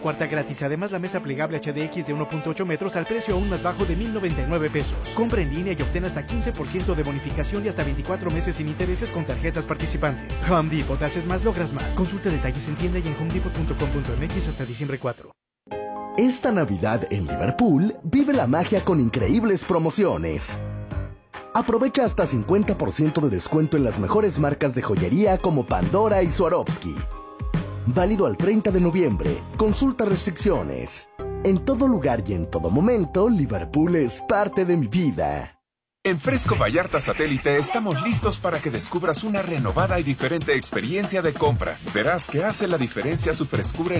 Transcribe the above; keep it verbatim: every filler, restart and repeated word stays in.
Cuarta gratis, además la mesa plegable H D X de uno punto ocho metros al precio aún más bajo de mil noventa y nueve pesos. Compra en línea y obtén hasta quince por ciento de bonificación y hasta veinticuatro meses sin intereses con tarjetas participantes. Home Depot, te haces más, logras más. Consulta detalles en tienda y en home depot punto com punto m x hasta diciembre cuatro. Esta Navidad en Liverpool, vive la magia con increíbles promociones. Aprovecha hasta cincuenta por ciento de descuento en las mejores marcas de joyería como Pandora y Swarovski. Válido al treinta de noviembre. Consulta restricciones. En todo lugar y en todo momento, Liverpool es parte de mi vida. En Fresco Vallarta Satélite estamos listos para que descubras una renovada y diferente experiencia de compra. Verás que hace la diferencia su frescura en